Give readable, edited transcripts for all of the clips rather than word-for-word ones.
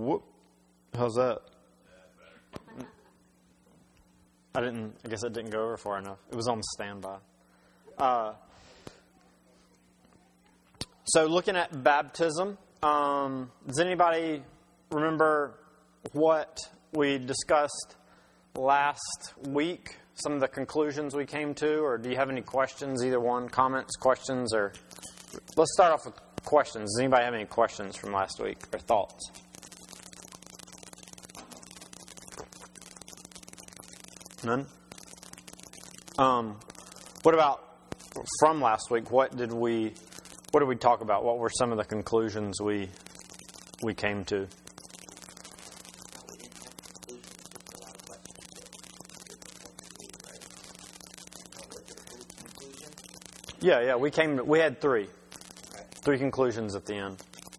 Whoop. How's that? I guess it didn't go over far enough. It was on standby. So looking at baptism, does anybody remember what we discussed last week? Some of the conclusions we came to, or do you have any questions? Either one, comments, questions, or let's start off with questions. Does anybody have any questions from last week or thoughts? None? What about from last week? What did we talk about? What were some of the conclusions we came to? Yeah. We had three conclusions at the end.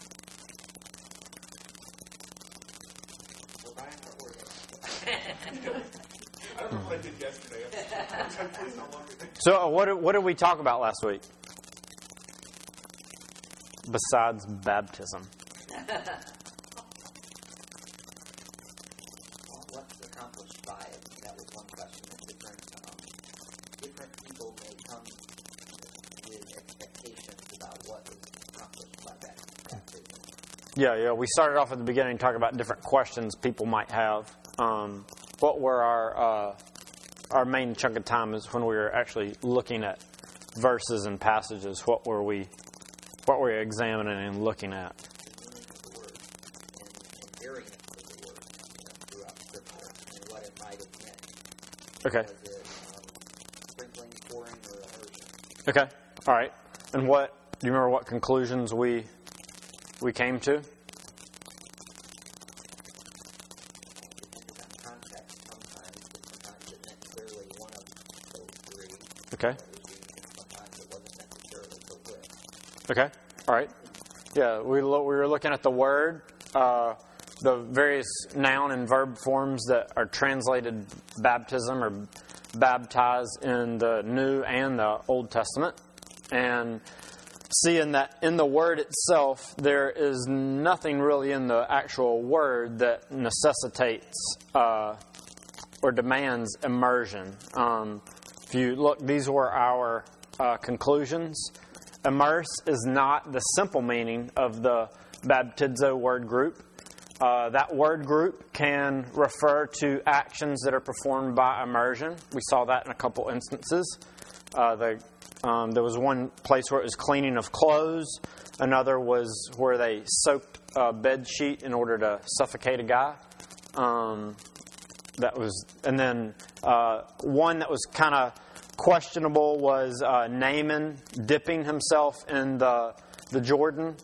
So what did we talk about last week? Besides baptism. What's accomplished by it? That was one question. Different people may come with expectations about what is accomplished by baptism. Yeah. We started off at the beginning talking about different questions people might have. What were our main chunk of time is when we were actually looking at verses and passages. What were we examining and looking at? Okay. Sprinkling, pouring, or immersion. Okay. All right. And do you remember what conclusions we came to? Okay. Okay. All right. Yeah, we were looking at the word, the various noun and verb forms that are translated baptism or baptize in the New and the Old Testament, and seeing that in the word itself there is nothing really in the actual word that necessitates or demands immersion. If you look, these were our conclusions. Immerse is not the simple meaning of the baptizo word group. That word group can refer to actions that are performed by immersion. We saw that in a couple instances. There was one place where it was cleaning of clothes. Another was where they soaked a bed sheet in order to suffocate a guy. And then one that was kind of questionable was Naaman dipping himself in the Jordan,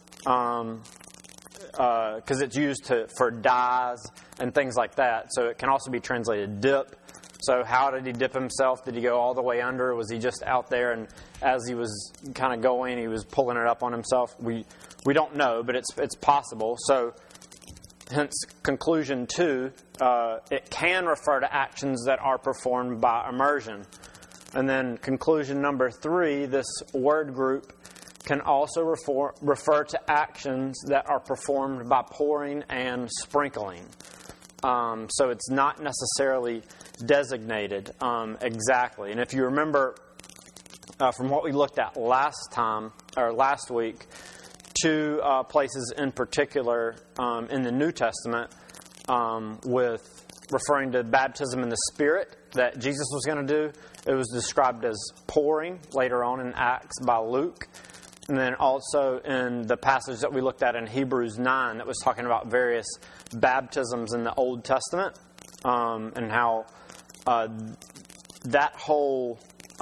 because it's used for dyes and things like that. So it can also be translated dip. So how did he dip himself? Did he go all the way under? Was he just out there, and as he was kind of going, he was pulling it up on himself? We don't know, but it's possible. So hence conclusion 2, it can refer to actions that are performed by immersion. And then conclusion number 3, this word group can also refer to actions that are performed by pouring and sprinkling. So it's not necessarily designated exactly. And if you remember from what we looked at last week, 2 places in particular in the New Testament with referring to baptism in the Spirit that Jesus was going to do. It was described as pouring later on in Acts by Luke. And then also in the passage that we looked at in Hebrews 9 that was talking about various baptisms in the Old Testament, and how that whole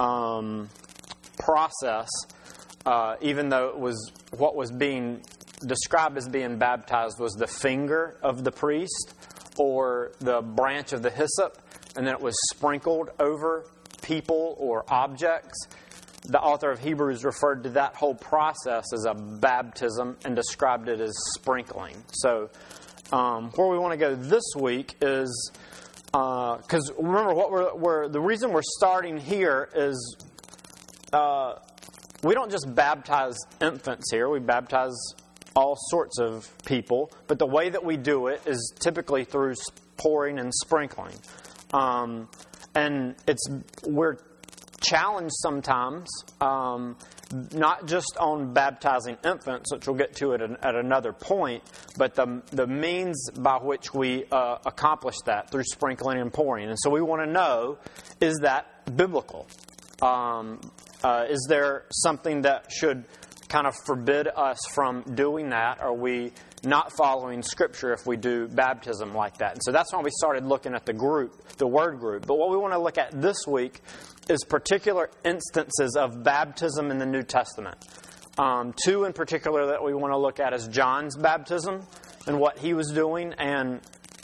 process, even though it was what was being described as being baptized was the finger of the priest or the branch of the hyssop, and then it was sprinkled over people or objects. The author of Hebrews referred to that whole process as a baptism and described it as sprinkling. So where we want to go this week is, because remember the reason we're starting here is we don't just baptize infants here. We baptize all sorts of people, but the way that we do it is typically through pouring and sprinkling. And we're challenged sometimes, not just on baptizing infants, which we'll get to at another point, but the means by which we accomplish that through sprinkling and pouring. And so we want to know, is that biblical? Is there something that should kind of forbid us from doing that? Are we not following Scripture if we do baptism like that? And so that's why we started looking at the word group. But what we want to look at this week is particular instances of baptism in the New Testament. Two in particular that we want to look at is John's baptism and what he was doing, and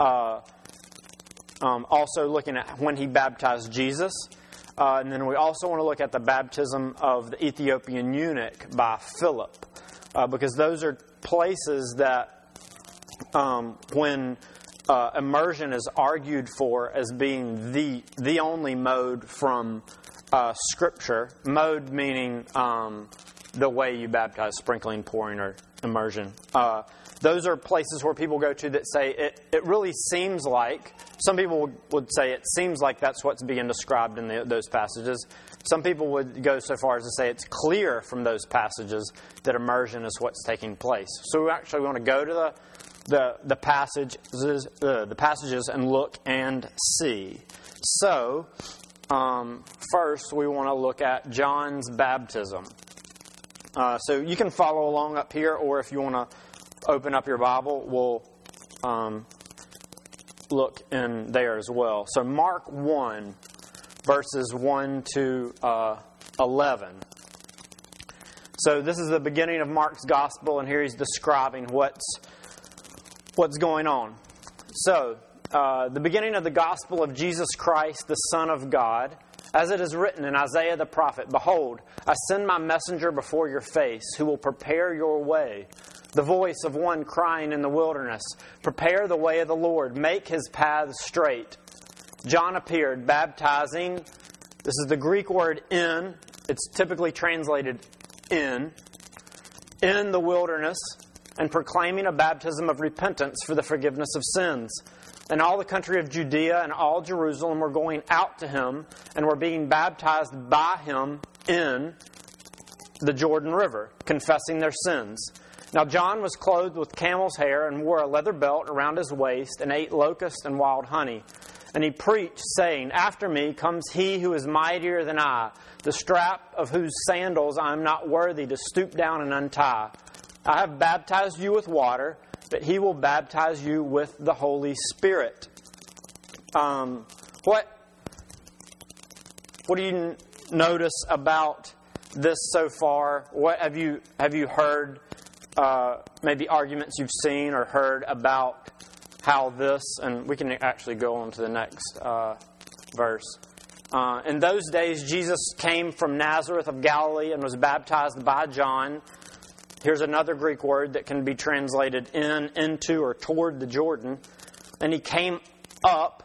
also looking at when he baptized Jesus. And then we also want to look at the baptism of the Ethiopian eunuch by Philip, because those are places that when immersion is argued for as being the only mode from Scripture, mode meaning the way you baptize, sprinkling, pouring, or immersion. Those are places where people go to that say it really seems like, some people would say it seems like that's what's being described in those passages. Some people would go so far as to say it's clear from those passages that immersion is what's taking place. So we actually want to go to the passages and look and see. So first we want to look at John's baptism. So you can follow along up here, or if you want to open up your Bible, we'll look in there as well. So Mark 1, verses 1 to 11. So this is the beginning of Mark's Gospel, and here he's describing what's going on. So, the beginning of the Gospel of Jesus Christ, the Son of God, as it is written in Isaiah the prophet, "Behold, I send my messenger before your face, who will prepare your way. The voice of one crying in the wilderness, prepare the way of the Lord, make his paths straight." John appeared, baptizing. This is the Greek word "in." It's typically translated in the wilderness, and proclaiming a baptism of repentance for the forgiveness of sins. And all the country of Judea and all Jerusalem were going out to him and were being baptized by him in the Jordan River, confessing their sins. Now John was clothed with camel's hair and wore a leather belt around his waist and ate locusts and wild honey. And he preached, saying, "After me comes he who is mightier than I, the strap of whose sandals I am not worthy to stoop down and untie. I have baptized you with water, but he will baptize you with the Holy Spirit." What do you notice about this so far? What have you heard? Maybe arguments you've seen or heard about how this, and we can actually go on to the next verse. In those days, Jesus came from Nazareth of Galilee and was baptized by John. Here's another Greek word that can be translated in, into, or toward the Jordan. And he came up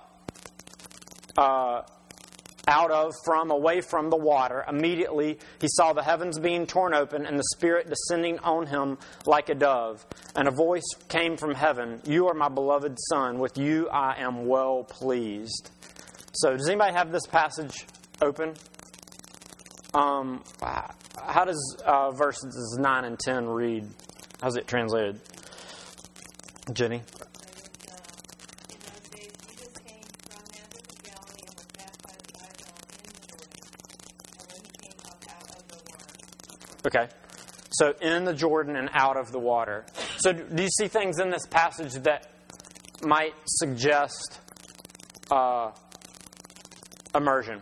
out of, from, away from the water. Immediately he saw the heavens being torn open and the Spirit descending on him like a dove. And a voice came from heaven, "You are my beloved Son. With you I am well pleased." So does anybody have this passage open? How does verses 9 and 10 read? How's it translated? Jenny? In those days, Jesus came from Nazareth of Galilee and was baptized by John in the Jordan, and when he came up out of the water. Okay. So in the Jordan and out of the water. So do you see things in this passage that might suggest immersion?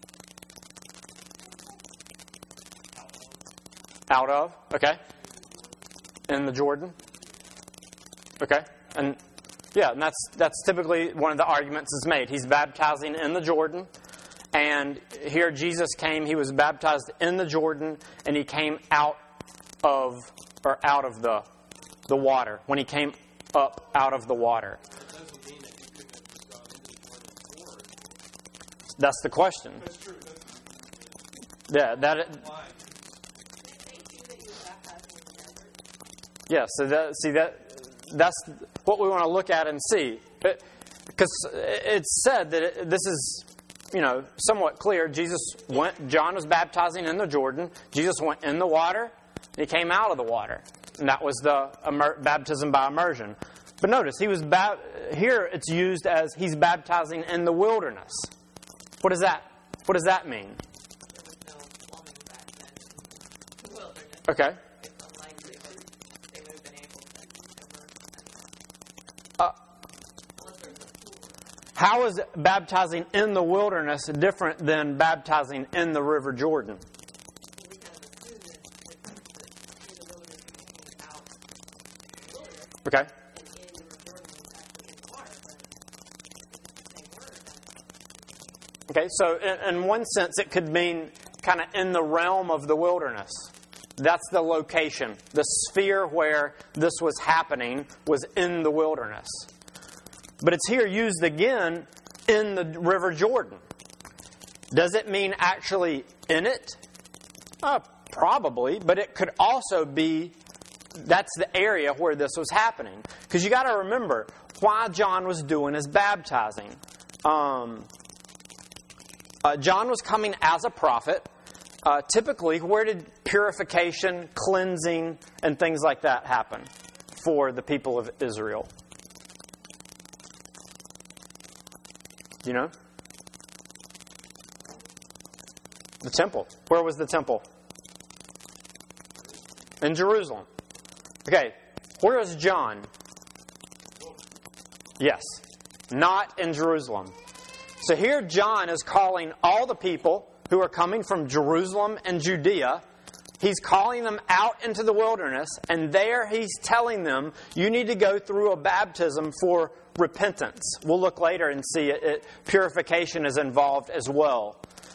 Out of, okay. In the Jordan, okay. And yeah, and that's typically one of the arguments that's made. He's baptizing in the Jordan, and here Jesus came. He was baptized in the Jordan, and he came out of the water. When he came up out of the water, that's the question. Yeah, that. Yeah, so that's what we want to look at and see. Because it's said that this is, somewhat clear. John was baptizing in the Jordan. Jesus went in the water. He came out of the water. And that was the baptism by immersion. But notice, here it's used as he's baptizing in the wilderness. What does that mean? There was no plumbing back then in the wilderness. Okay. It's unlikely that they would have been able to immerse unless there's a pool. How is baptizing in the wilderness different than baptizing in the River Jordan? We kind of assume that in the wilderness you came out of the wilderness, Okay. and in the River Jordan was actually in the water, but it's the same word. Okay, so in one sense, it could mean kind of in the realm of the wilderness. That's the location. The sphere where this was happening was in the wilderness. But it's here used again in the River Jordan. Does it mean actually in it? Probably, but it could also be that's the area where this was happening. Because you got to remember why John was doing his baptizing. John was coming as a prophet. Typically, where did purification, cleansing, and things like that happen for the people of Israel? Do you know? The temple. Where was the temple? In Jerusalem. Okay, where is John? Yes, not in Jerusalem. So here John is calling all the people who are coming from Jerusalem and Judea. He's calling them out into the wilderness, and there he's telling them, you need to go through a baptism for repentance. We'll look later and see purification is involved as well.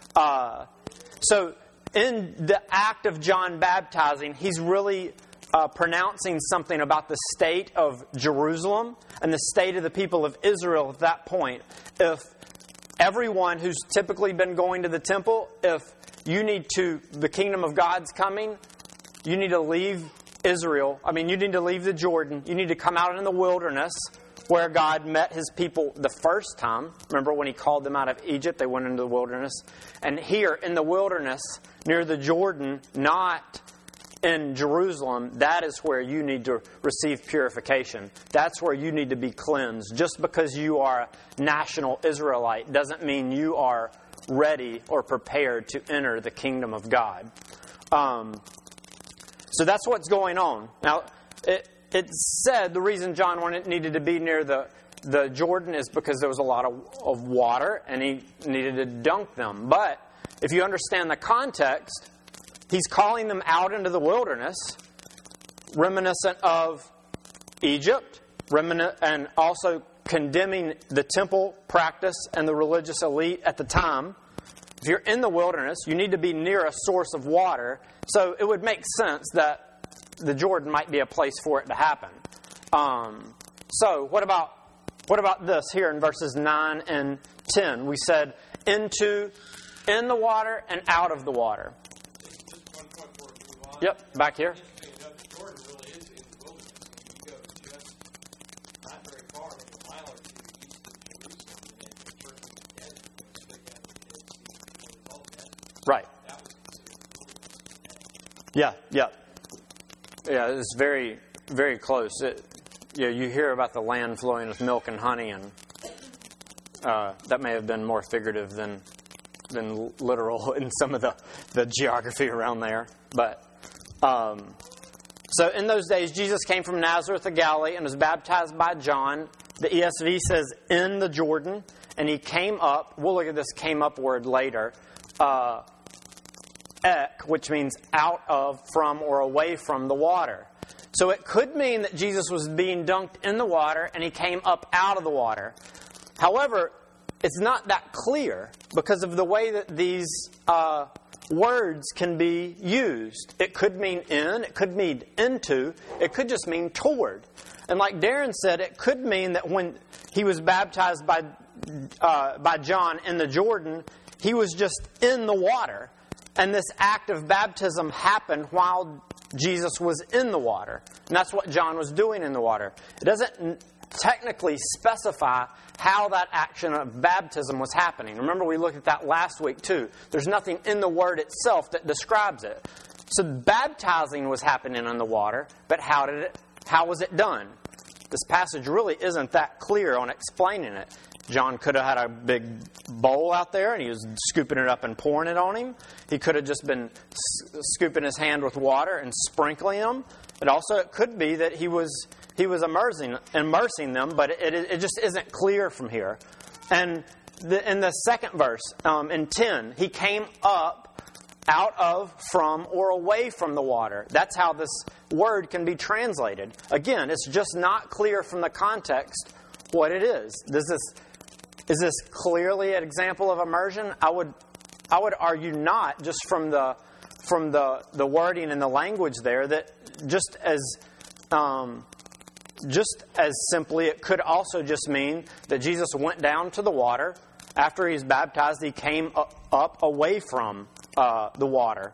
So in the act of John baptizing, he's really pronouncing something about the state of Jerusalem and the state of the people of Israel at that point. If everyone who's typically been going to the temple, if the kingdom of God's coming, you need to leave Israel. You need to leave the Jordan. You need to come out in the wilderness where God met his people the first time. Remember when he called them out of Egypt, they went into the wilderness. And here in the wilderness, near the Jordan, not in Jerusalem, that is where you need to receive purification. That's where you need to be cleansed. Just because you are a national Israelite doesn't mean you are ready or prepared to enter the kingdom of God. So that's what's going on. Now, it said the reason John needed to be near the Jordan is because there was a lot of water and he needed to dunk them. But if you understand the context, he's calling them out into the wilderness, reminiscent of Egypt, and also condemning the temple practice and the religious elite at the time. If you're in the wilderness, you need to be near a source of water. So it would make sense that the Jordan might be a place for it to happen. So what about this here in verses 9 and 10? We said in the water and out of the water. Just one point before we move on. Yep, back here. The Jordan really is in the wilderness. You go just not very far, maybe a mile or two east of Jerusalem, and then the church of the dead goes straight down to the Dead Sea, what we call the desert. Right. That was considered the wilderness. Yeah. Yeah, it's very, very close. You hear about the land flowing with milk and honey, and that may have been more figurative than literal in some of the geography around there. But so in those days, Jesus came from Nazareth of Galilee and was baptized by John. The ESV says in the Jordan, and he came up. We'll look at this came up word later. Ek, which means out of, from, or away from the water. So it could mean that Jesus was being dunked in the water and he came up out of the water. However, it's not that clear because of the way that these words can be used. It could mean in, it could mean into, it could just mean toward. And like Darren said, it could mean that when he was baptized by John in the Jordan, he was just in the water. And this act of baptism happened while Jesus was in the water. And that's what John was doing in the water. It doesn't technically specify how that action of baptism was happening. Remember, we looked at that last week too. There's nothing in the word itself that describes it. So baptizing was happening in the water, but how was it done? This passage really isn't that clear on explaining it. John could have had a big bowl out there and he was scooping it up and pouring it on him. He could have just been scooping his hand with water and sprinkling them. But also it could be that he was immersing them, but it just isn't clear from here. And in the second verse, in 10, he came up out of, from, or away from the water. That's how this word can be translated. Again, it's just not clear from the context what it is. Is this clearly an example of immersion? I would argue not, just from the wording and the language there, that just as simply, it could also just mean that Jesus went down to the water. After he's baptized, he came up away from the water.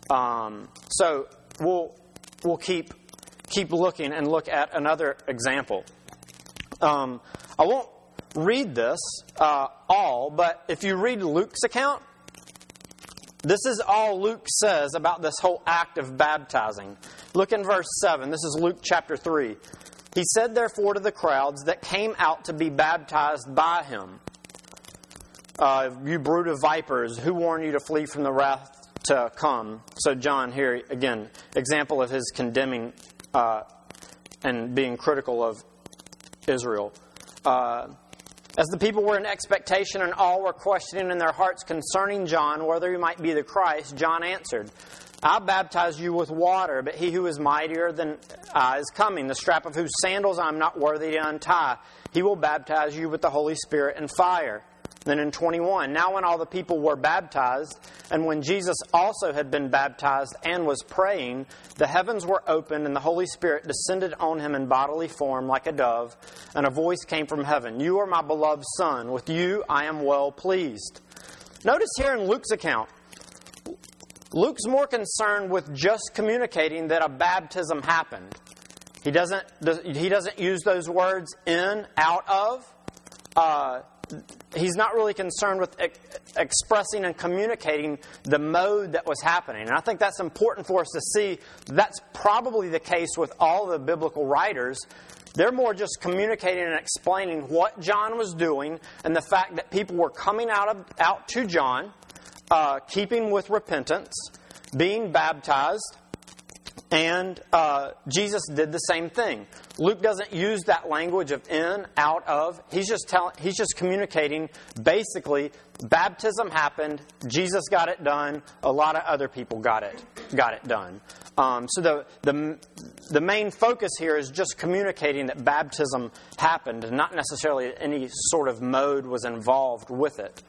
So we'll keep looking and look at another example. I won't read this all, but if you read Luke's account, this is all Luke says about this whole act of baptizing. Look in verse 7. This is Luke chapter 3. He said, therefore, to the crowds that came out to be baptized by him, you brood of vipers, who warned you to flee from the wrath to come? So John here, again, example of his condemning and being critical of Israel. As the people were in expectation and all were questioning in their hearts concerning John, whether he might be the Christ, John answered, I baptize you with water, but he who is mightier than I is coming, the strap of whose sandals I am not worthy to untie. He will baptize you with the Holy Spirit and fire. Then in 21, now when all the people were baptized, and when Jesus also had been baptized and was praying, the heavens were opened, and the Holy Spirit descended on him in bodily form like a dove, and a voice came from heaven, You are my beloved Son, with you I am well pleased. Notice here in Luke's account, Luke's more concerned with just communicating that a baptism happened. He doesn't use those words in, out of. He's not really concerned with expressing and communicating the mode that was happening. And I think that's important for us to see. That's probably the case with all the biblical writers. They're more just communicating and explaining what John was doing and the fact that people were coming out to John, keeping with repentance, being baptized, and Jesus did the same thing. Luke doesn't use that language of in, out of. He's just communicating basically baptism happened, Jesus got it done, a lot of other people got it done. So the main focus here is just communicating that baptism happened, and not necessarily any sort of mode was involved with it.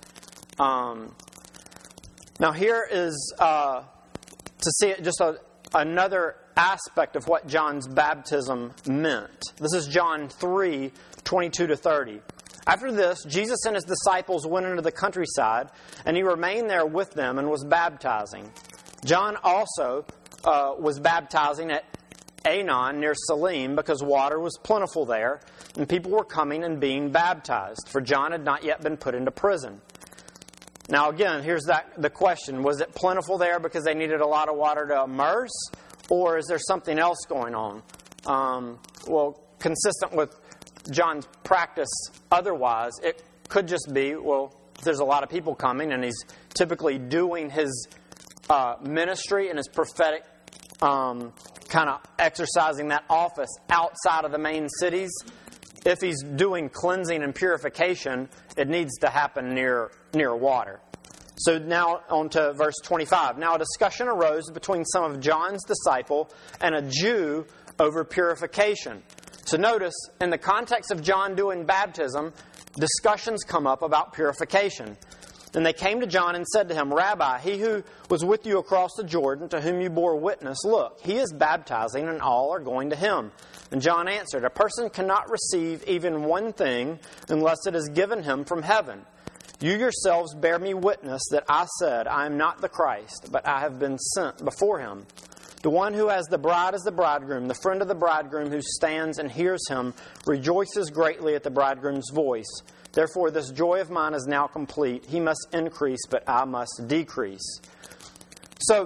Now here is to see it just another aspect of what John's baptism meant. This is John 3, 22-30. After this, Jesus and his disciples went into the countryside, and he remained there with them and was baptizing. John also was baptizing at Aenon near Salim because water was plentiful there, and people were coming and being baptized, for John had not yet been put into prison. Now again, here's the question. Was it plentiful there because they needed a lot of water to immerse? Or is there something else going on? Well, consistent with John's practice otherwise, it could just be, well, there's a lot of people coming and he's typically doing his ministry and his prophetic kind of exercising that office outside of the main cities. If he's doing cleansing and purification, it needs to happen near water. So now on to verse 25. Now a discussion arose between some of John's disciple and a Jew over purification. So notice, in the context of John doing baptism, discussions come up about purification. And they came to John and said to him, Rabbi, he who was with you across the Jordan, to whom you bore witness, look, he is baptizing and all are going to him. And John answered, a person cannot receive even one thing unless it is given him from heaven. You yourselves bear me witness that I said, I am not the Christ, but I have been sent before him. The one who has the bride is the bridegroom. The friend of the bridegroom who stands and hears him rejoices greatly at the bridegroom's voice. Therefore, this joy of mine is now complete. He must increase, but I must decrease. So,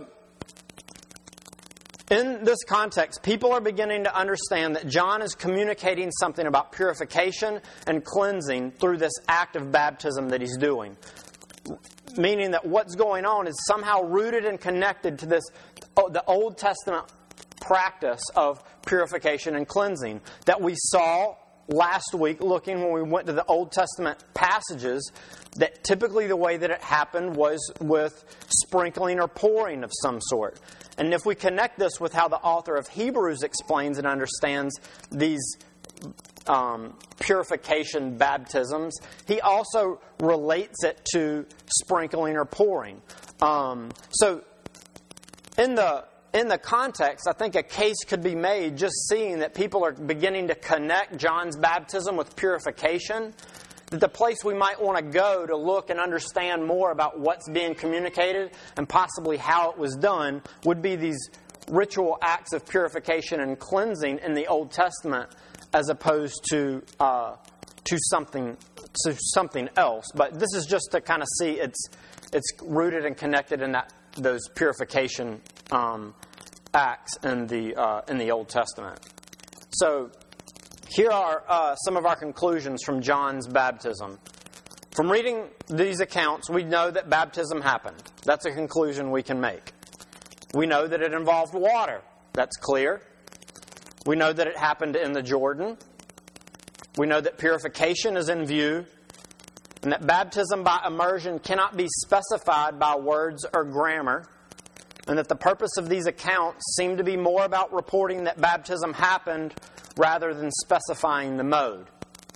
in this context, people are beginning to understand that John is communicating something about purification and cleansing through this act of baptism that he's doing. Meaning that what's going on is somehow rooted and connected to the Old Testament practice of purification and cleansing that we saw last week looking when we went to the Old Testament passages, that typically the way that it happened was with sprinkling or pouring of some sort. And if we connect this with how the author of Hebrews explains and understands these purification baptisms, he also relates it to sprinkling or pouring. So in the context, I think a case could be made just seeing that people are beginning to connect John's baptism with purification, that the place we might want to go to look and understand more about what's being communicated and possibly how it was done would be these ritual acts of purification and cleansing in the Old Testament, as opposed to something else. But this is just to kind of see it's rooted and connected in those purification acts in the Old Testament. So here are some of our conclusions from John's baptism. From reading these accounts, we know that baptism happened. That's a conclusion we can make. We know that it involved water. That's clear. We know that it happened in the Jordan. We know that purification is in view, and that baptism by immersion cannot be specified by words or grammar, and that the purpose of these accounts seem to be more about reporting that baptism happened rather than specifying the mode.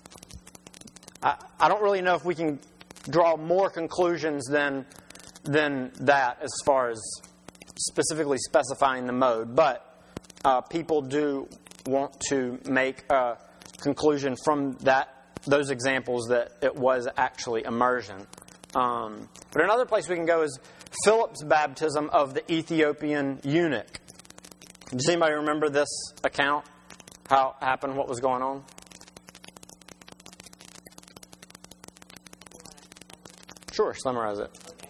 I don't really know if we can draw more conclusions than that as far as specifically specifying the mode, but people do want to make a conclusion from those examples that it was actually immersion. But another place we can go is Philip's baptism of the Ethiopian eunuch. Does anybody remember this account? How it happened? What was going on? Sure, summarize it. Okay.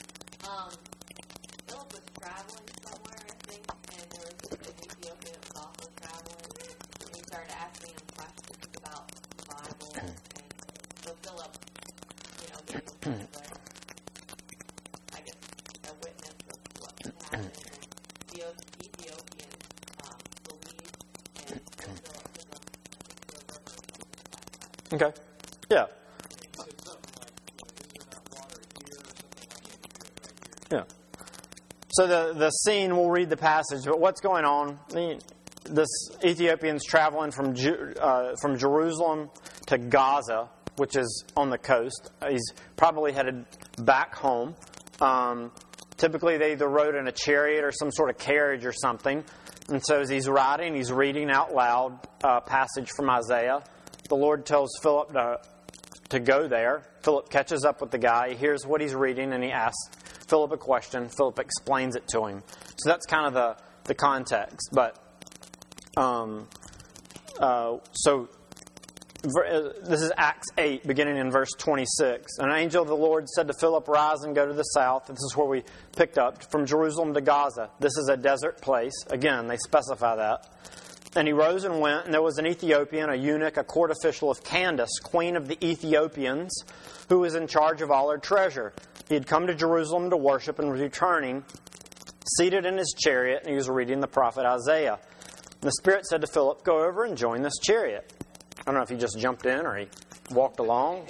Philip was traveling somewhere, I think, and there was an Ethiopian that was also traveling, and he started asking him questions about the Bible, and so Philip, gave him kind of a witness of what had happened, and the Ethiopian believed, and Philip took him to a river. Okay. Yeah. Yeah. So the scene, we'll read the passage, but what's going on? This Ethiopian's traveling from Jerusalem to Gaza, which is on the coast. He's probably headed back home. Typically, they either rode in a chariot or some sort of carriage or something. And so as he's riding, he's reading out loud a passage from Isaiah. The Lord tells Philip to go there. Philip catches up with the guy. He hears what he's reading, and he asks Philip a question. Philip explains it to him. So that's kind of the context. But so this is Acts 8, beginning in verse 26. An angel of the Lord said to Philip, "Rise and go to the south." This is where we picked up, from Jerusalem to Gaza. This is a desert place. Again, they specify that. And he rose and went, and there was an Ethiopian, a eunuch, a court official of Candace, queen of the Ethiopians, who was in charge of all her treasure. He had come to Jerusalem to worship and was returning, seated in his chariot, and he was reading the prophet Isaiah. And the Spirit said to Philip, "Go over and join this chariot." I don't know if he just jumped in or he walked along.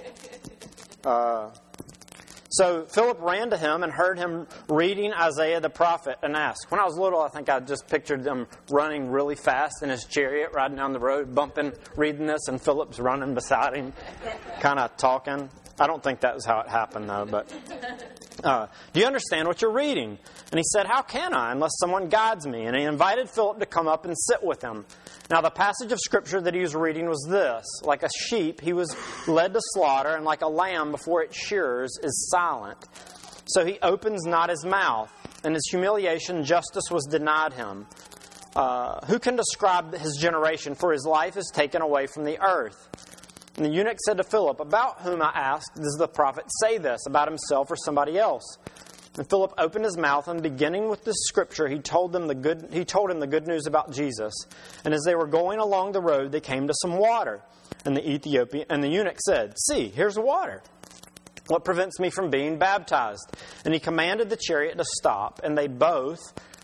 So Philip ran to him and heard him reading Isaiah the prophet and asked. When I was little, I think I just pictured him running really fast in his chariot, riding down the road, bumping, reading this, and Philip's running beside him, kind of talking. I don't think that was how it happened, though. But do you understand what you're reading? And he said, "How can I, unless someone guides me?" And he invited Philip to come up and sit with him. Now the passage of Scripture that he was reading was this: like a sheep, he was led to slaughter, and like a lamb before its shearers is silent. So he opens not his mouth. In his humiliation, justice was denied him. Who can describe his generation? For his life is taken away from the earth. And the eunuch said to Philip, about whom, I asked, does the prophet say this, about himself or somebody else? And Philip opened his mouth, and beginning with this scripture, he told him the good news about Jesus. And as they were going along the road, they came to some water. And the eunuch said, see, here's water. What prevents me from being baptized? And he commanded the chariot to stop, and they both...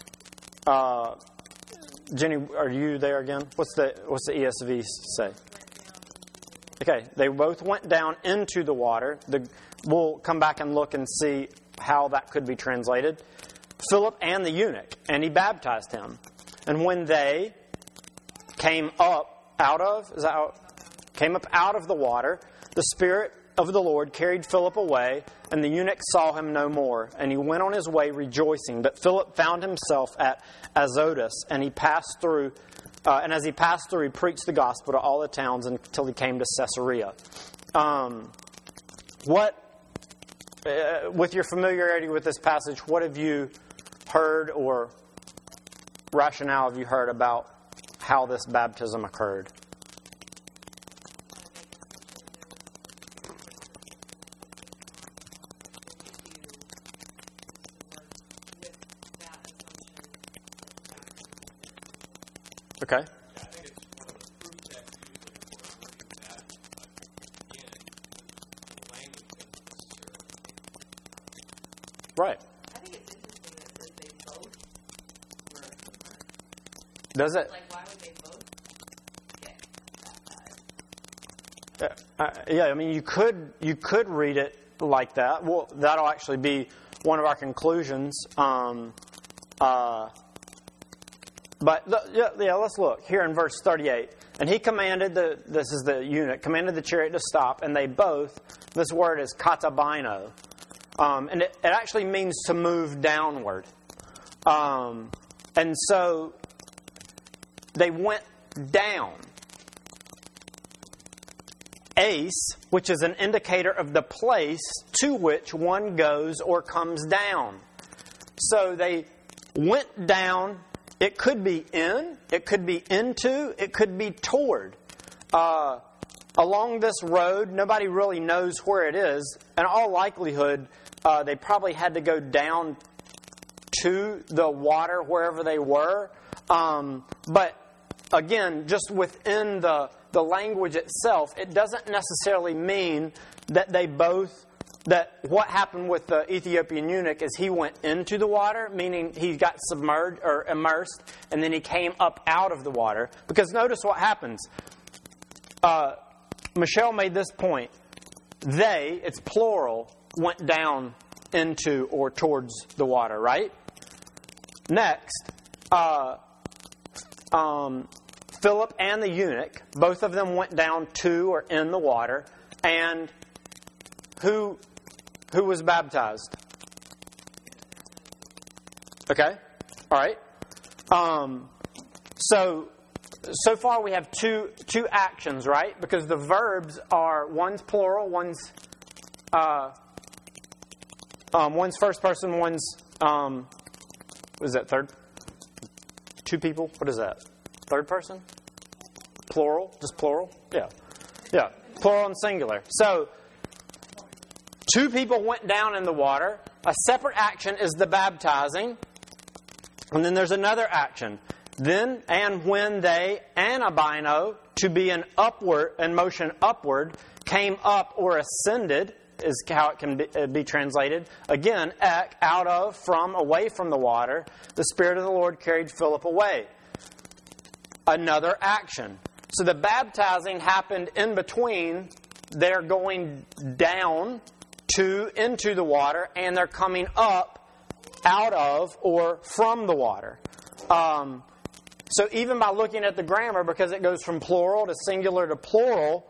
Jenny, are you there again? What's the ESV say? Okay, they both went down into the water. We'll come back and look and see how that could be translated. Philip and the eunuch, and he baptized him. And when they came up out of the water, the Spirit of the Lord carried Philip away, and the eunuch saw him no more, and he went on his way rejoicing. But Philip found himself at Azotus, and he passed through. And as he passed through, he preached the gospel to all the towns until he came to Caesarea. With your familiarity with this passage, what have you heard or rationale have you heard about how this baptism occurred? Okay. I think it's one of the proof texts usually for looking at that. But again, the language doesn't necessarily. Right. I think it's interesting that it says they both were immersed. Does it? Like, why would they both get baptized? Yeah, I mean, you could read it like that. Well, that'll actually be one of our conclusions. But let's look here in verse 38. And he commanded this is the eunuch, commanded the chariot to stop, and they both, this word is katabino. And it actually means to move downward. And so they went down. Ace, which is an indicator of the place to which one goes or comes down. So they went down. It could be in, it could be into, it could be toward. Along this road, nobody really knows where it is. In all likelihood, they probably had to go down to the water wherever they were. But again, just within the language itself, it doesn't necessarily mean that that what happened with the Ethiopian eunuch is he went into the water, meaning he got submerged or immersed, and then he came up out of the water. Because notice what happens. Michelle made this point. They, it's plural, went down into or towards the water, right? Next, Philip and the eunuch, both of them went down to or in the water, and who was baptized? Okay, all right. So far we have two actions, right? Because the verbs are one's plural, one's first person, one's what is that, third? Two people. What is that? Third person? Plural? Just plural? Yeah. Plural and singular. So two people went down in the water. A separate action is the baptizing. And then there's another action. Then and when they, anabino, to be in motion upward, came up or ascended, is how it can be translated. Again, ek, out of, from, away from the water, the Spirit of the Lord carried Philip away. Another action. So the baptizing happened in between. They're going down into the water, and they're coming up out of or from the water. So even by looking at the grammar, because it goes from plural to singular to plural,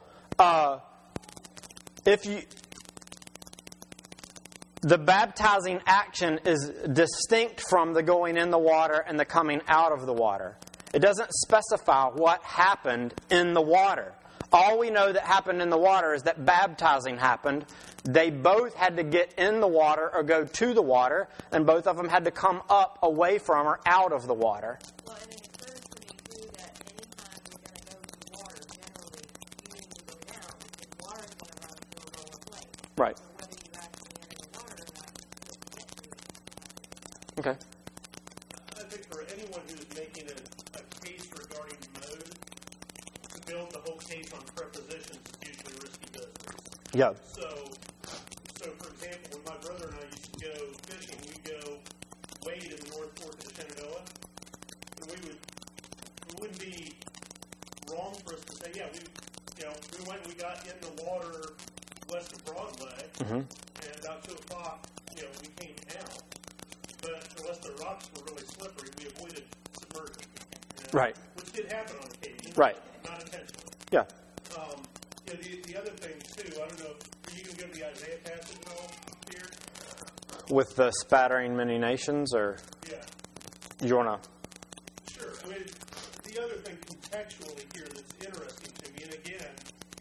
the baptizing action is distinct from the going in the water and the coming out of the water. It doesn't specify what happened in the water. All we know that happened in the water is that baptizing happened. They both had to get in the water or go to the water, and both of them had to come up away from or out of the water. Well, and it occurs to me, too, that anytime you're going to go to water, generally, you need to go down, because water is going to run to a lower place. Right. So whether you actually enter the water or not, you'll get to it. Okay. I think for anyone who's making a case regarding mode, to build the whole case on prepositions is usually risky business. Yeah. So for example, when my brother and I used to go fishing, we'd go wade in the North Fork of the Shenandoah, and it wouldn't be wrong for us to say, yeah, we went and we got in the water west of Broadway, and about 2 o'clock, we came out. But unless the rocks were really slippery, we avoided submersion. Right. Which did happen on occasion. Right. Not intentionally. Yeah. The other thing, too, I don't know, are you going to go to the Isaiah passage at all here? With the spattering many nations, or Yeah. you want to? Sure. I mean, the other thing contextually here that's interesting to me, and again,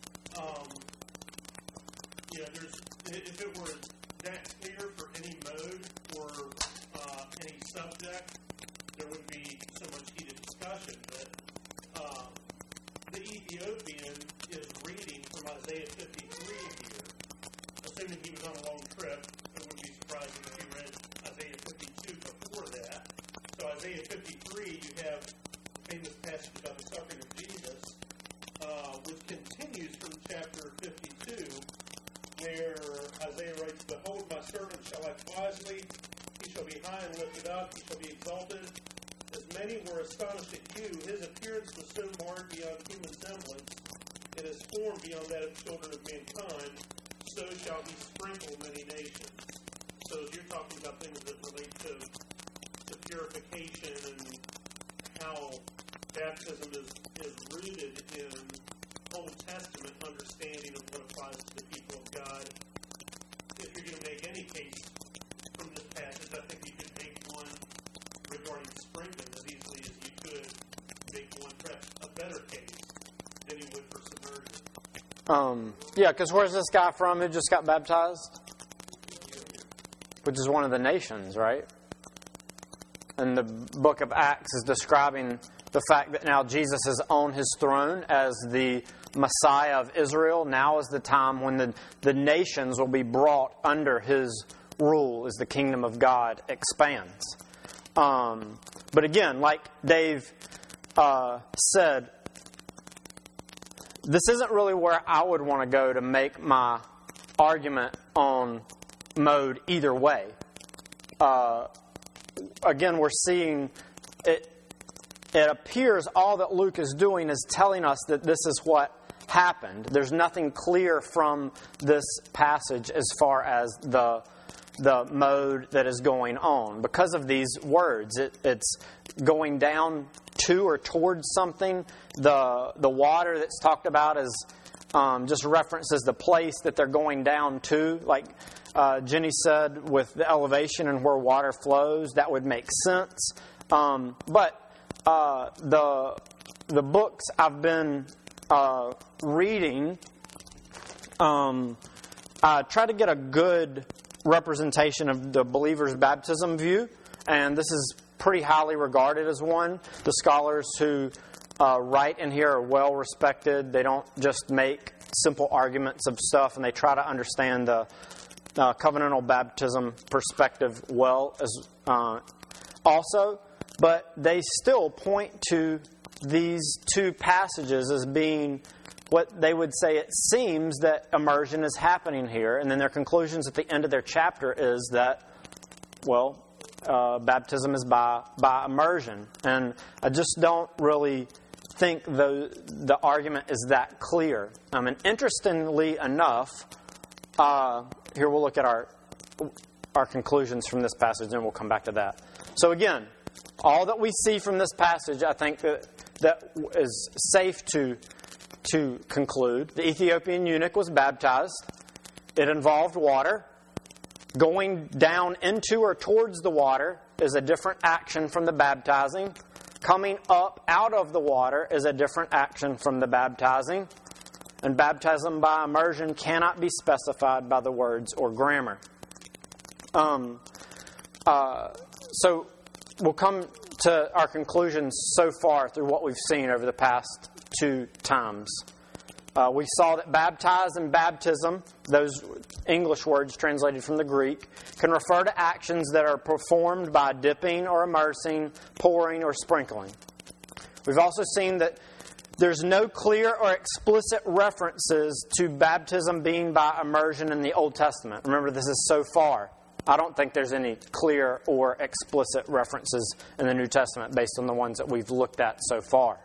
if it were that clear for any mode or any subject, there wouldn't be so much heated discussion. But the Ethiopian is reading from Isaiah 53 here, assuming he was on a long trip. It wouldn't be surprising if he read Isaiah 52 before that. So Isaiah 53, you have the famous passage about the suffering of Jesus, which continues from chapter 52, where Isaiah writes, "Behold, my servant shall act wisely. He shall be high and lifted up. He shall be exalted. As many were astonished at you, his appearance was so marred beyond human semblance, and his form beyond that of children of mankind. So shall he sprinkle many nations." So as you're talking about things that relate to purification and how baptism is rooted in Old Testament understanding of what applies to the people of God, if you're going to make any case from this passage, I think you can make one regarding sprinkling as easily as you could make one, perhaps a better case than you would for submersion. Yeah, because where's this guy from who just got baptized? Which is one of the nations, right? And the book of Acts is describing the fact that now Jesus is on his throne as the Messiah of Israel. Now is the time when the nations will be brought under his rule as the kingdom of God expands. But again, like Dave said, this isn't really where I would want to go to make my argument on mode either way. Again, we're seeing it. It appears all that Luke is doing is telling us that this is what happened. There's nothing clear from this passage as far as the mode that is going on. Because of these words, it's going down to or towards something. The water that's talked about is just references the place that they're going down to. Like Jenny said, with the elevation and where water flows, that would make sense. But the books I've been reading try to get a good representation of the believer's baptism view, and this is pretty highly regarded as one. The scholars who write in here are well respected. They don't just make simple arguments of stuff, and they try to understand the covenantal baptism perspective well as also. But they still point to these two passages as being what they would say it seems that immersion is happening here. And then their conclusions at the end of their chapter is that, well, baptism is by immersion. And I just don't really think the argument is that clear. And interestingly enough, here we'll look at our conclusions from this passage, and we'll come back to that. So again, all that we see from this passage, I think that is safe to conclude. The Ethiopian eunuch was baptized. It involved water. Going down into or towards the water is a different action from the baptizing. coming up out of the water is a different action from the baptizing. And baptism by immersion cannot be specified by the words or grammar. So we'll come to our conclusions so far through what we've seen over the past 2 times. We saw that baptize and baptism, those English words translated from the Greek, can refer to actions that are performed by dipping or immersing, pouring or sprinkling. We've also seen that there's no clear or explicit references to baptism being by immersion in the Old Testament. Remember, this is so far. I don't think there's any clear or explicit references in the New Testament based on the ones that we've looked at so far.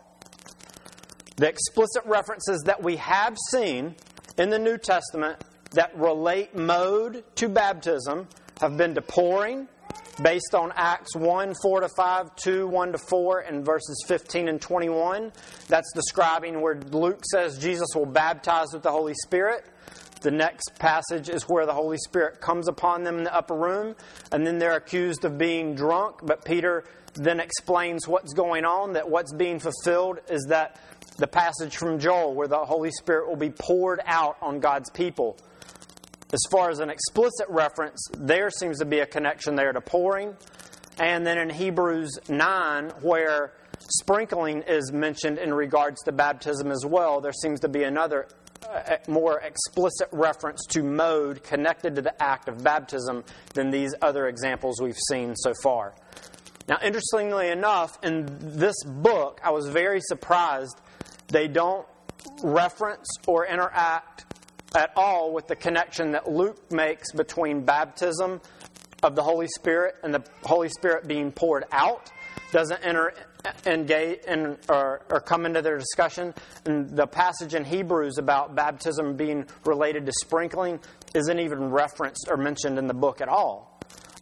The explicit references that we have seen in the New Testament that relate mode to baptism have been to pouring, based on Acts 1, 4-5, 2, 1-4, and verses 15 and 21. That's describing where Luke says Jesus will baptize with the Holy Spirit. The next passage is where the Holy Spirit comes upon them in the upper room, and then they're accused of being drunk. But Peter then explains what's going on, that what's being fulfilled is that the passage from Joel where the Holy Spirit will be poured out on God's people. As far as an explicit reference, there seems to be a connection there to pouring. And then in Hebrews 9, where sprinkling is mentioned in regards to baptism as well, there seems to be another more explicit reference to mode connected to the act of baptism than these other examples we've seen so far. Now, interestingly enough, in this book, I was very surprised they don't reference or interact at all with the connection that Luke makes between baptism of the Holy Spirit and the Holy Spirit being poured out. Doesn't engage in or come into their discussion. And the passage in Hebrews about baptism being related to sprinkling isn't even referenced or mentioned in the book at all.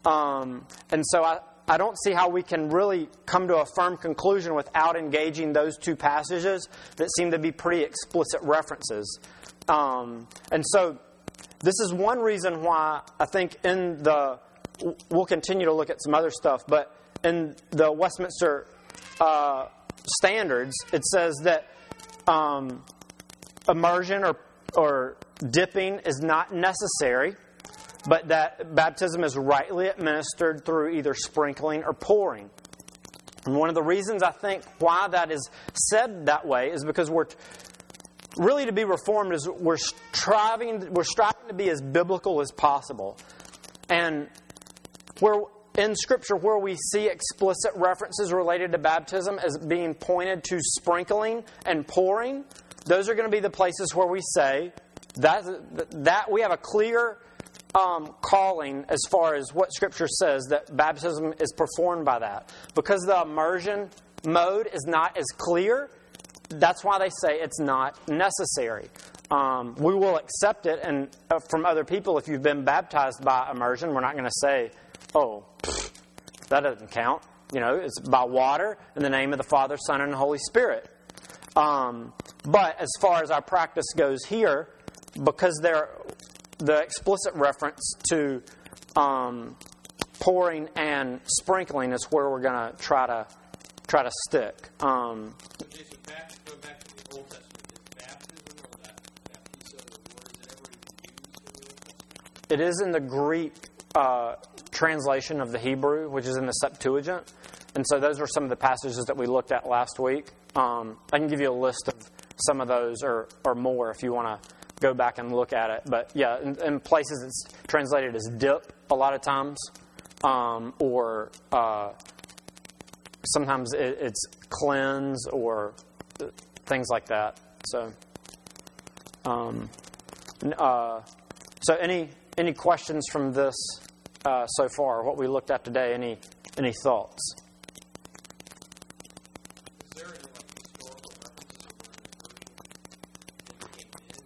And so I don't see how we can really come to a firm conclusion without engaging those 2 passages that seem to be pretty explicit references. And so this is one reason why I think we'll continue to look at some other stuff, but in the Westminster Standards, it says that immersion or dipping is not necessary, but that baptism is rightly administered through either sprinkling or pouring. And one of the reasons I think why that is said that way is because we're really, to be reformed is we're striving to be as biblical as possible. And where in Scripture where we see explicit references related to baptism as being pointed to sprinkling and pouring, those are going to be the places where we say that we have a clear calling as far as what Scripture says that baptism is performed by that. Because the immersion mode is not as clear, that's why they say it's not necessary. We will accept it and from other people if you've been baptized by immersion. We're not going to say, that doesn't count. It's by water in the name of the Father, Son, and Holy Spirit. But as far as our practice goes here, because the explicit reference to pouring and sprinkling is where we're going to try to stick. Jason, go back to the Old Testament. Is baptism or that piece of the word that ever even used in the Old Testament? It is in the Greek translation of the Hebrew, which is in the Septuagint. And so those were some of the passages that we looked at last week. I can give you a list of some of those or more if you want to go back and look at it. But yeah, in places it's translated as dip a lot of times, or sometimes it's cleanse or things like that. So, so any questions from this so far? What we looked at today? Any thoughts? Is there any historical references of where this version came in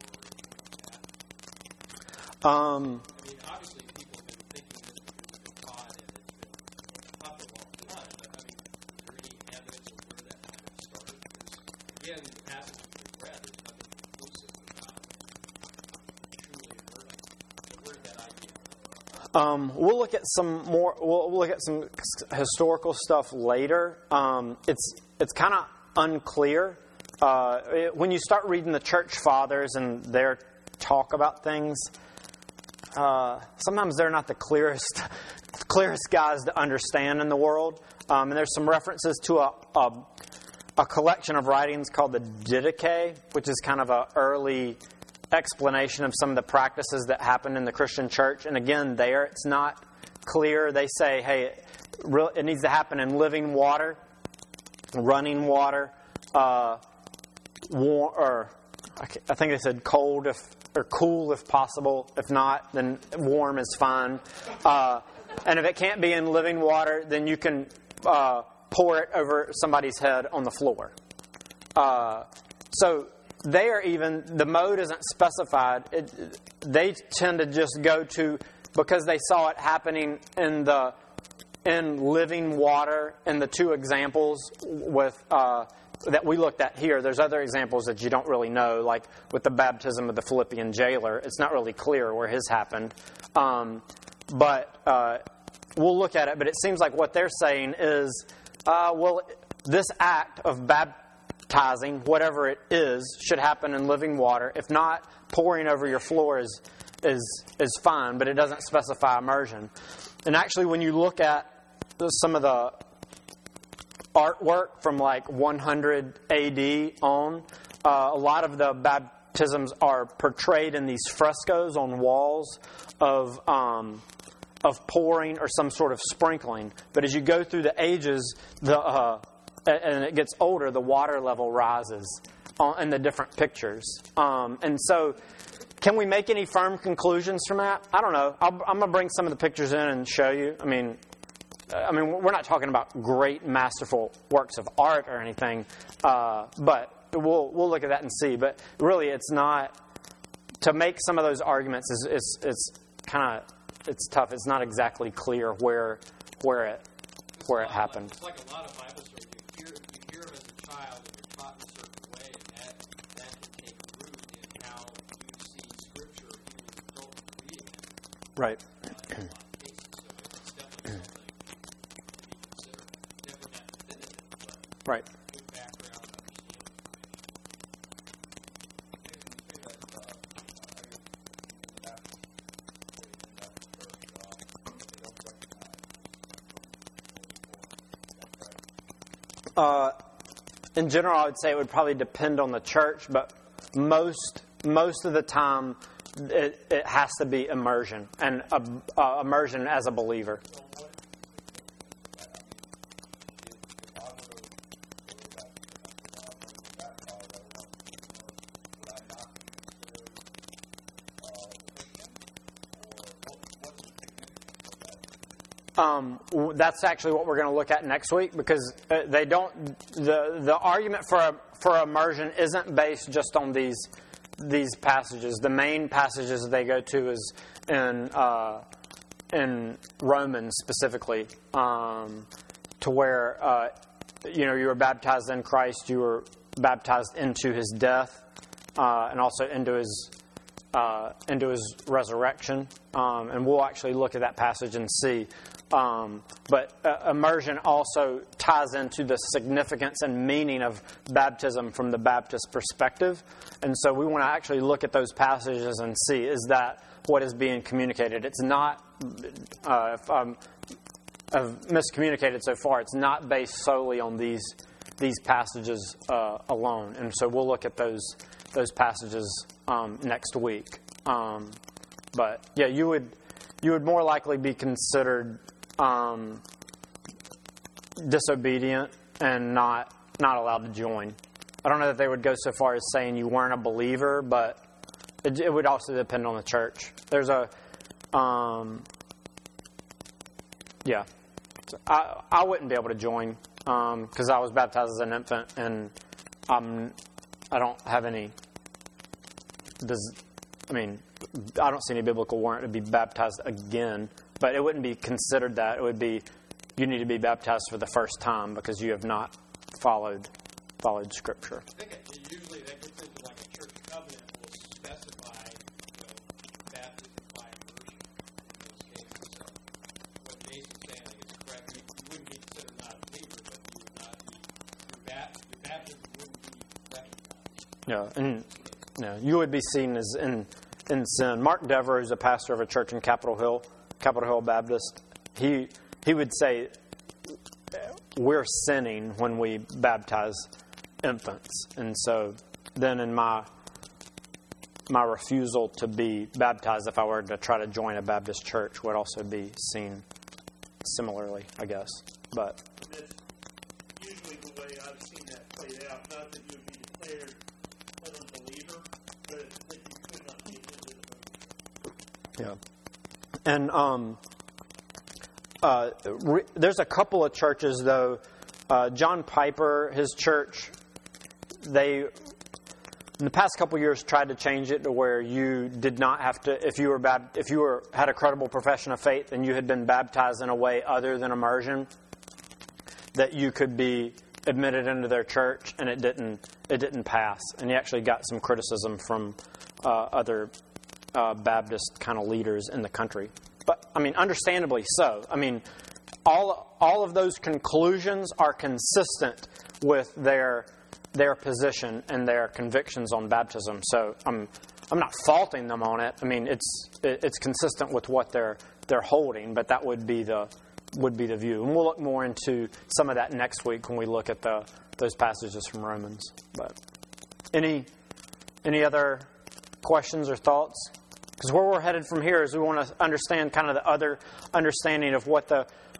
or anything like that? Obviously people have been thinking this because it's been taught and it's been taught for a long time, but is there any evidence of where that kind of started? Because again, in the passages we've read, there's nothing conclusive about truly immersing. So where did that idea come from? We'll look at some more. We'll look at some historical stuff later. It's kind of unclear when you start reading the church fathers and their talk about things. Sometimes they're not the clearest guys to understand in the world. And there's some references to a collection of writings called the Didache, which is kind of an early explanation of some of the practices that happened in the Christian church. And again, there it's not clear. They say, hey, it needs to happen in living water, running water, warm, or I think they said cold or cool if possible. If not, then warm is fine. And if it can't be in living water, then you can pour it over somebody's head on the floor. So there, even the mode isn't specified. They tend to just go to, because they saw it happening in living water in the two examples with that we looked at here. There's other examples that you don't really know, like with the baptism of the Philippian jailer. It's not really clear where his happened. But we'll look at it. But it seems like what they're saying is, this act of baptizing, whatever it is, should happen in living water. If not, pouring over your floor is fine, but it doesn't specify immersion. And actually, when you look at some of the artwork from like 100 AD on, a lot of the baptisms are portrayed in these frescoes on walls of pouring or some sort of sprinkling. But as you go through the ages, and it gets older, the water level rises in the different pictures. And so, can we make any firm conclusions from that? I don't know. I'm going to bring some of the pictures in and show you. I mean, we're not talking about great, masterful works of art or anything, but we'll look at that and see. But really, it's not to make some of those arguments. It's kind of tough. It's not exactly clear where it happened. It's like a lot of Bible stories. You hear them as a child, and you're taught in a certain way, and that can take root in how you see Scripture, even as an adult reading it. Right. In a lot of cases. So it's definitely something to be considered. Definitely not definitive, but Right. good background understanding. In general, I would say it would probably depend on the church, but most of the time, it has to be immersion, and immersion as a believer. That's actually what we're going to look at next week, because they don't. The argument for immersion isn't based just on these passages. The main passages they go to is in Romans specifically, to where you were baptized in Christ, you were baptized into His death, and also into His resurrection. And we'll actually look at that passage and see. But immersion also ties into the significance and meaning of baptism from the Baptist perspective. And so we want to actually look at those passages and see, is that what is being communicated? It's not, if I've miscommunicated so far, it's not based solely on these passages alone. And so we'll look at those passages next week. But yeah, you would more likely be considered disobedient and not allowed to join. I don't know that they would go so far as saying you weren't a believer, but it would also depend on the church. There's I wouldn't be able to join because I was baptized as an infant, and I don't have any. I don't see any biblical warrant to be baptized again. But it wouldn't be considered that. It would be, you need to be baptized for the first time because you have not followed Scripture. I think usually that gets into like a church covenant will specify the baptism by immersion in those cases. Yeah, and you would be seen as in sin. Mark Dever, who's a pastor of a church in Capitol Hill Baptist, he would say we're sinning when we baptize infants. And so then in my refusal to be baptized, if I were to try to join a Baptist church, would also be seen similarly, I guess. But that's usually the way I've seen that played out. Not that you would be declared an unbeliever, but that you could not be into the movement. yeah. And there's a couple of churches, though. John Piper, his church, they, in the past couple of years, tried to change it to where you did not have to, if you had a credible profession of faith and you had been baptized in a way other than immersion, that you could be admitted into their church, and it didn't pass. And he actually got some criticism from other Baptist kind of leaders in the country. But I mean, understandably so. I mean, all of those conclusions are consistent with their position and their convictions on baptism. So I'm not faulting them on it. I mean, it's consistent with what they're holding, but that would be the view. And we'll look more into some of that next week when we look at those passages from Romans. But any other questions or thoughts? Because where we're headed from here is we want to understand kind of the other understanding of what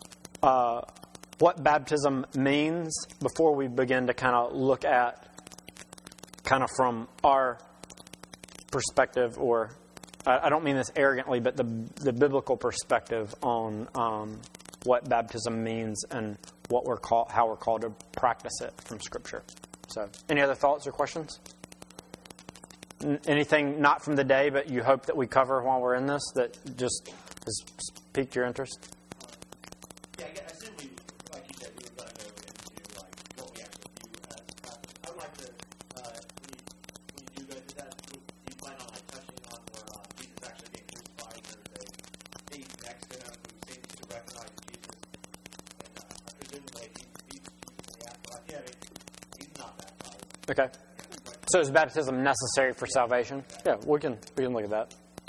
baptism means before we begin to kind of look at kind of from our perspective, or I don't mean this arrogantly, but the biblical perspective on what baptism means and how we're called to practice it from Scripture. So, any other thoughts or questions? Anything not from the day, but you hope that we cover while we're in this that just has piqued your interest? Yeah, I simply, like you said, we were going to go into what we actually do as pastors. I would like to, when you do go through that, do you plan on touching on where Jesus actually being crucified? There's a thief next to him who seems to recognize Jesus, and presumably he's in the afterlife. Yeah, he's not baptized. Okay. So is baptism necessary for salvation? Yeah, we can look at that.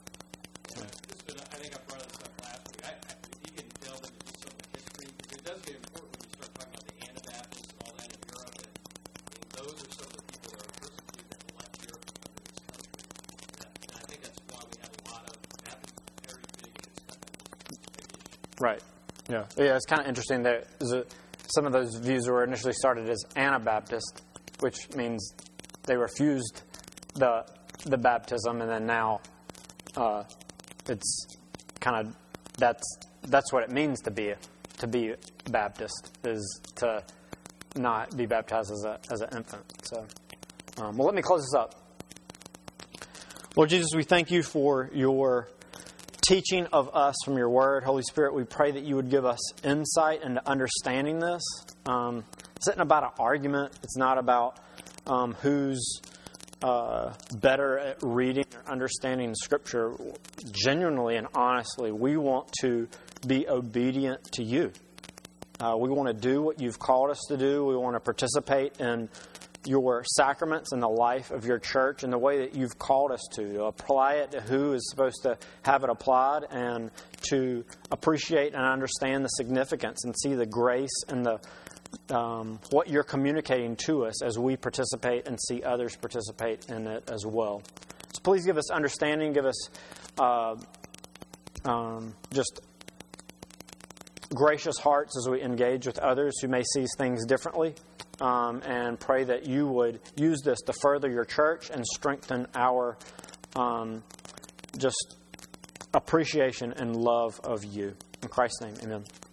I think I brought this up last week. If you can delve into just some of the history, because it does get important when you start talking about the Anabaptists and all that in Europe. And those are some of the people that are persecuted that left Europe to come to this country. And I think that's why we have a lot of Baptists very big in this country. Right. Yeah. Yeah. It's kind of interesting that some of those views were initially started as Anabaptist, which means they refused the baptism, and then now it's kind of that's what it means to be Baptist, is to not be baptized as an infant. So, well, let me close this up. Lord Jesus, we thank you for your teaching of us from your word. Holy Spirit, we pray that you would give us insight into understanding this. This isn't about an argument. It's not about who's better at reading or understanding Scripture. Genuinely and honestly, we want to be obedient to you. We want to do what you've called us to do. We want to participate in your sacraments and the life of your church in the way that you've called us to apply it to who is supposed to have it applied, and to appreciate and understand the significance and see the grace and the what you're communicating to us as we participate and see others participate in it as well. So please give us understanding, give us just gracious hearts as we engage with others who may see things differently, and pray that you would use this to further your church and strengthen our just appreciation and love of you. In Christ's name, amen.